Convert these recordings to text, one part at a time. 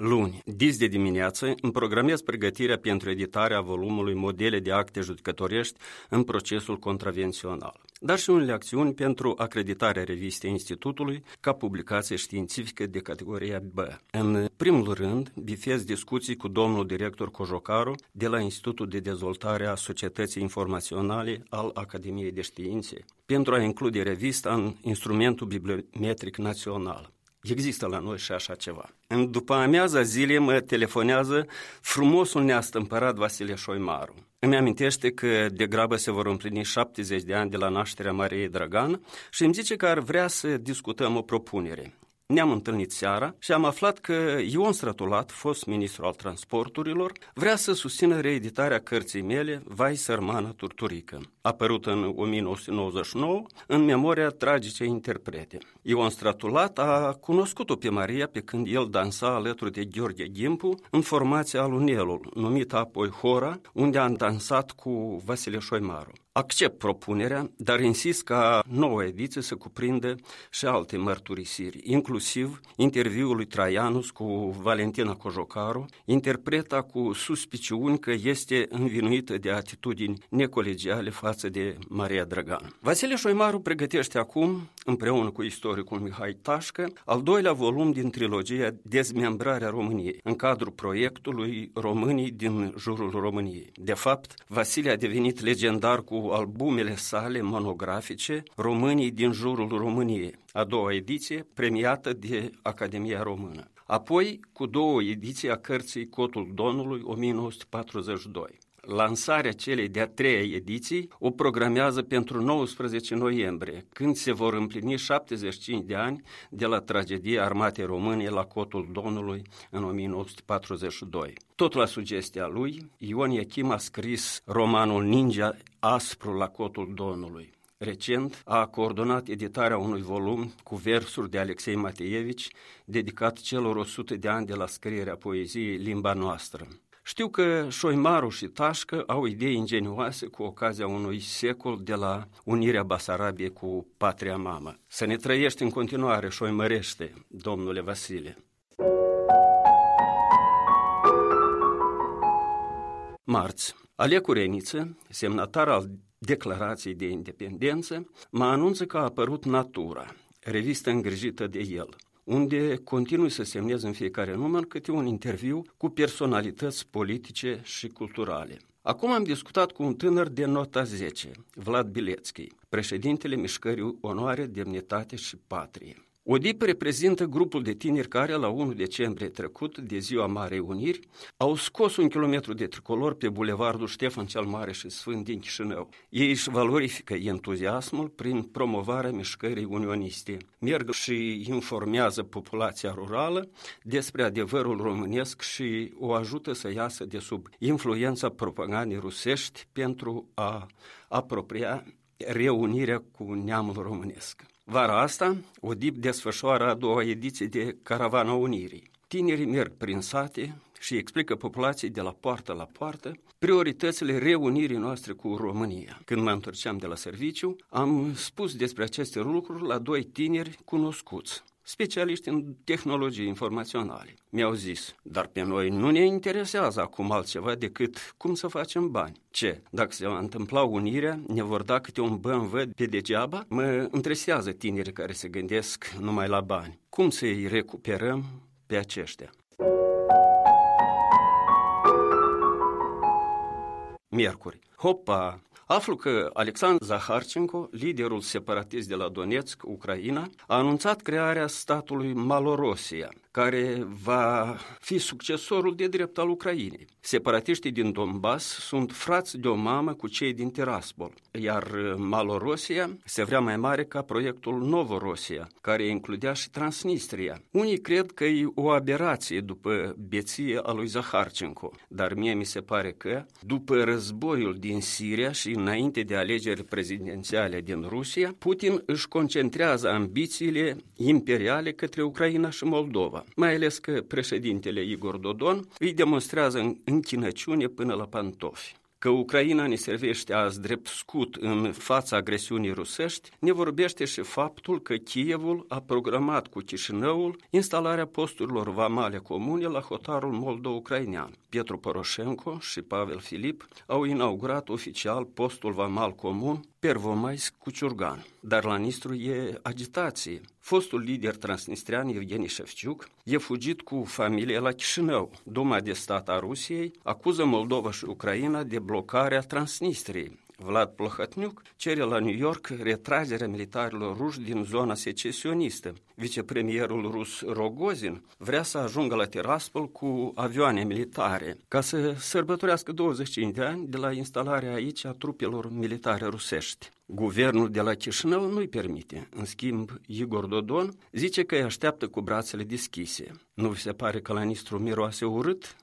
Luni, dis de dimineață, îmi programez pregătirea pentru editarea volumului Modele de acte judecătorești în procesul contravențional, dar și unele acțiuni pentru acreditarea revistei Institutului ca publicație științifică de categoria B. În primul rând, bifez discuții cu domnul director Cojocaru de la Institutul de Dezvoltare a Societății Informaționale al Academiei de Științe pentru a include revista în instrumentul bibliometric național. Există la noi și așa ceva. În după amiaza zilei mă telefonează frumosul neastâmpărat Vasile Șoimaru. Îmi amintește că degrabă se vor împlini 70 de ani de la nașterea Mariei Dragan și îmi zice că ar vrea să discutăm o propunere. Ne-am întâlnit seara și am aflat că Ion Strătulat, fost ministru al transporturilor, vrea să susțină reeditarea cărții mele Vai sărmană turturică, apărută în 1999 în memoria tragice interprete. Ion Strătulat a cunoscut-o pe Maria pe când el dansa alături de Gheorghe Ghimpu în formația Alunelul, numită apoi Hora, unde a dansat cu Vasile Șoimaru. Accept propunerea, dar insist ca noua ediție să cuprindă și alte mărturisiri, inclusiv interviul lui Traianus cu Valentina Cojocaru, interpreta cu suspiciuni că este învinuită de atitudini necolegiale față de Maria Dragan. Vasile Șoimaru pregătește acum, împreună cu istoricul Mihai Tașcă, al doilea volum din trilogia Dezmembrarea României, în cadrul proiectului Românii din jurul României. De fapt, Vasile a devenit legendar cu albumele sale monografice Românii din jurul României, a doua ediție premiată de Academia Română. Apoi cu două ediții a cărții Cotul Donului 1942. Lansarea celei de-a treia ediții o programează pentru 19 noiembrie, când se vor împlini 75 de ani de la tragedia armatei române la Cotul Donului în 1942. Tot la sugestia lui, Ion Iachim a scris romanul Ninja aspru la Cotul Donului. Recent a coordonat editarea unui volum cu versuri de Alexei Mateevici, dedicat celor 100 de ani de la scrierea poeziei Limba Noastră. Știu că Șoimaru și Tașcă au idei ingenioase cu ocazia unui secol de la unirea Basarabiei cu patria mamă. Să ne trăiești în continuare, șoimărește, domnule Vasile. Marți, Alecu Reniță, semnatar al Declarației de Independență, mă anunță că a apărut Natura, revistă îngrijită de el, unde continui să semnez în fiecare număr câte un interviu cu personalități politice și culturale. Acum am discutat cu un tânăr de nota 10, Vlad Bilețchi, președintele Mișcării Onoare, Demnitate și Patrie. ODIP reprezintă grupul de tineri care, la 1 decembrie trecut, de Ziua Marei Uniri, au scos 1 kilometru de tricolor pe bulevardul Ștefan cel Mare și Sfânt din Chișinău. Ei își valorifică entuziasmul prin promovarea mișcării unioniste. Merg și informează populația rurală despre adevărul românesc și o ajută să iasă de sub influența propagandei rusești pentru a apropia reunirea cu neamul românesc. Vara asta, ODIP desfășoară a doua ediție de Caravana Unirii. Tinerii merg prin sate și explică populației de la poartă la poartă prioritățile reunirii noastre cu România. Când mă întorceam de la serviciu, am spus despre aceste lucruri la 2 tineri cunoscuți, specialiști în tehnologii informaționale. Mi-au zis, dar pe noi nu ne interesează acum altceva decât cum să facem bani. Ce? Dacă se va întâmpla unirea, ne vor da câte un BMW pe degeaba? Mă interesează tinerii care se gândesc numai la bani. Cum să-i recuperăm pe aceștia? Miercuri. Hopa! Aflu că Alexandru Zaharchenko, liderul separatist de la Donetsk, Ucraina, a anunțat crearea statului Malorosia, care va fi succesorul de drept al Ucrainei. Separatiștii din Donbass sunt frați de o mamă cu cei din Tiraspol, iar Malorosia se vrea mai mare ca proiectul Novorosia, care includea și Transnistria. Unii cred că e o aberație după beție a lui Zaharchenko, dar mie mi se pare că, după războiul din Siria și înainte de alegeri prezidențiale din Rusia, Putin își concentrează ambițiile imperiale către Ucraina și Moldova, mai ales că președintele Igor Dodon îi demonstrează închinăciune până la pantofi. că Ucraina ne servește azi drept scut în fața agresiunii rusești, ne vorbește și faptul că Kievul a programat cu Chișinăul instalarea posturilor vamale comune la hotarul moldo-ucrainean. Pietru Poroșenko și Pavel Filip au inaugurat oficial postul vamal comun Pervomaisk cu Ciurgan. Dar la Nistru e agitație. Fostul lider transnistrian Evgeni Șefciuc e fugit cu familie la Chișinău. Duma de stat a Rusiei acuză Moldova și Ucraina de blocarea Transnistriei. Vlad Plăhătniuc cere la New York retragerea militarilor ruși din zona secesionistă. Vicepremierul rus Rogozin vrea să ajungă la Tiraspol cu avioane militare ca să sărbătorească 25 de ani de la instalarea aici a trupelor militare rusești. Guvernul de la Chișinău nu-i permite. În schimb, Igor Dodon zice că îi așteaptă cu brațele deschise. Nu vi se pare că la Nistru miroase urât?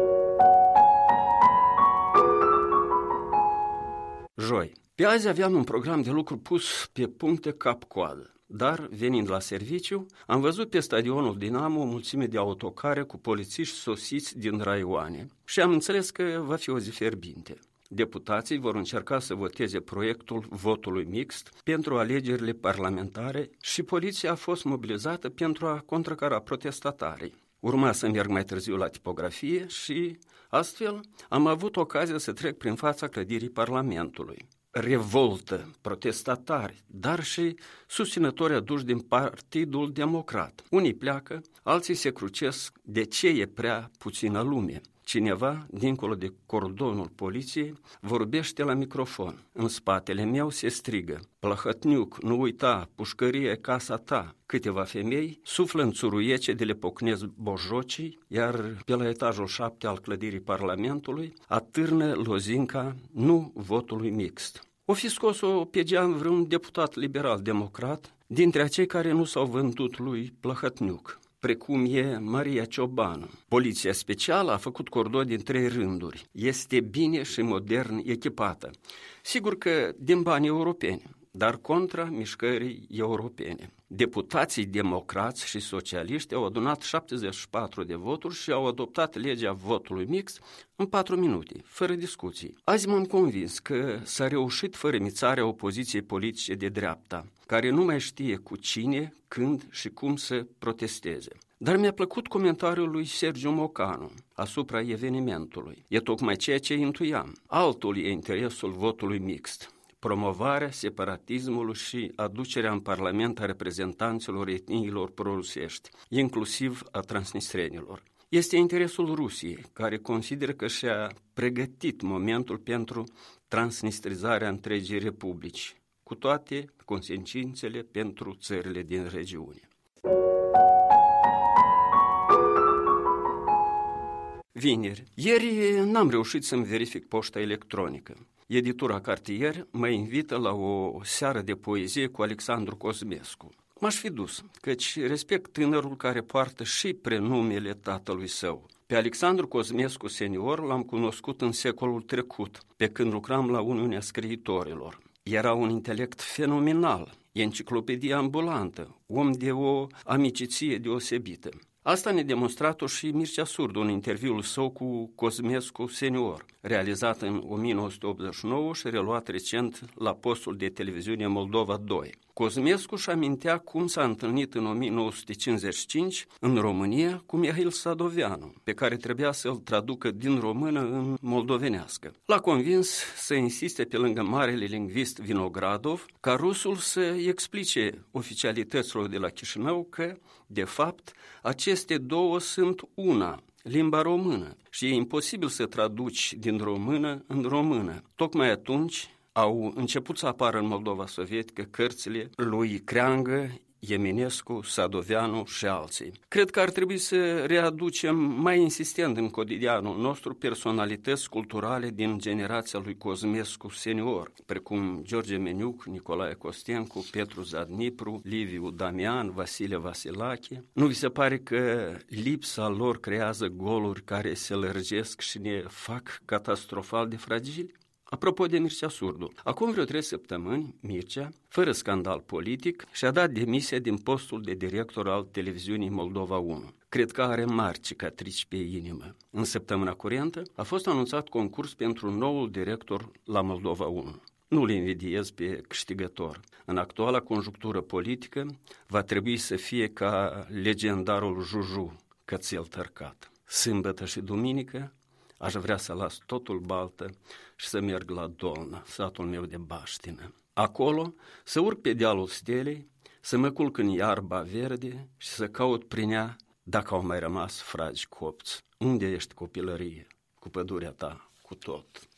Joi. Pe azi aveam un program de lucru pus pe puncte cap-coadă, dar, venind la serviciu, am văzut pe stadionul Dinamo o mulțime de autocare cu polițiști sosiți din raioane și am înțeles că va fi o zi fierbinte. Deputații vor încerca să voteze proiectul votului mixt pentru alegerile parlamentare și poliția a fost mobilizată pentru a contracara protestatarii. Urma să merg mai târziu la tipografie și, astfel, am avut ocazia să trec prin fața clădirii Parlamentului. Revoltă, protestatari, dar și susținători aduși din Partidul Democrat. Unii pleacă, alții se crucesc de ce e prea puțină lume. Cineva, dincolo de cordonul poliției, vorbește la microfon. În spatele meu se strigă: Plăhătniuc, nu uita, pușcărie casa ta. Câteva femei suflă în țuruiece de le pocnesc bojocii, iar pe la etajul 7 al clădirii Parlamentului atârnă lozinca nu votului mixt. O fi scos-o pe geam vreun deputat liberal-democrat dintre acei care nu s-au vândut lui Plăhătniuc, precum e Maria Ciobanu. Poliția specială a făcut cordon din 3 rânduri. Este bine și modern echipată. Sigur că din bani europeni, dar contra mișcării europene. Deputații democrați și socialiști au adunat 74 de voturi și au adoptat legea votului mix în 4 minute, fără discuții. Azi m-am convins că s-a reușit fărâmițarea opoziției politice de dreapta, care nu mai știe cu cine, când și cum să protesteze. Dar mi-a plăcut comentariul lui Sergiu Mocanu asupra evenimentului. E tocmai ceea ce intuiam. Altul e interesul votului mixt: promovarea separatismului și aducerea în Parlament a reprezentanților etniilor prorusești, inclusiv a transnistrenilor. Este interesul Rusiei, care consideră că și-a pregătit momentul pentru transnistrizarea întregii republici, cu toate consecințele pentru țările din regiune. Vineri. Ieri n-am reușit să-mi verific poșta electronică. Editura Cartier mă invită la o seară de poezie cu Alexandru Cosmescu. M-aș fi dus, căci respect tânărul care poartă și prenumele tatălui său. Pe Alexandru Cosmescu senior l-am cunoscut în secolul trecut, pe când lucram la Uniunea Scriitorilor. Era un intelect fenomenal, enciclopedie ambulantă, om de o amiciție deosebită. Asta ne-a demonstrat-o și Mircea Surdu în interviul său cu Cosmescu senior, realizat în 1989 și reluat recent la postul de televiziune Moldova 2. Cosmescu își amintea cum s-a întâlnit în 1955 în România cu Mihail Sadoveanu, pe care trebuia să-l traducă din română în moldovenească. L-a convins să insiste pe lângă marele lingvist Vinogradov ca rusul să explice oficialităților de la Chișinău că, de fapt, aceste două sunt una, limba română, și e imposibil să traduci din română în română. Tocmai atunci au început să apară în Moldova sovietică cărțile lui Creangă, Eminescu, Sadoveanu și alții. Cred că ar trebui să readucem mai insistent în cotidianul nostru personalități culturale din generația lui Cosmescu senior, precum George Meniuc, Nicolae Costencu, Petru Zadnipru, Liviu Damian, Vasile Vasilache. Nu vi se pare că lipsa lor creează goluri care se lărgesc și ne fac catastrofal de fragili? Apropo de Mircea Surdu, acum vreo 3 săptămâni, Mircea, fără scandal politic, și-a dat demisia din postul de director al televiziunii Moldova 1. cred că are mari cicatrici pe inimă. În săptămâna curentă a fost anunțat concurs pentru noul director la Moldova 1. Nu-l invidiez pe câștigător. În actuala conjunctură politică va trebui să fie ca legendarul Juju, cățel tărcat. Sâmbătă și duminică aș vrea să las totul baltă și să merg la Dolna, satul meu de baștină. Acolo să urc pe dealul Stelei, să mă culc în iarba verde și să caut prin ea dacă au mai rămas fragi copți. Unde ești copilărie, cu pădurea ta, cu tot?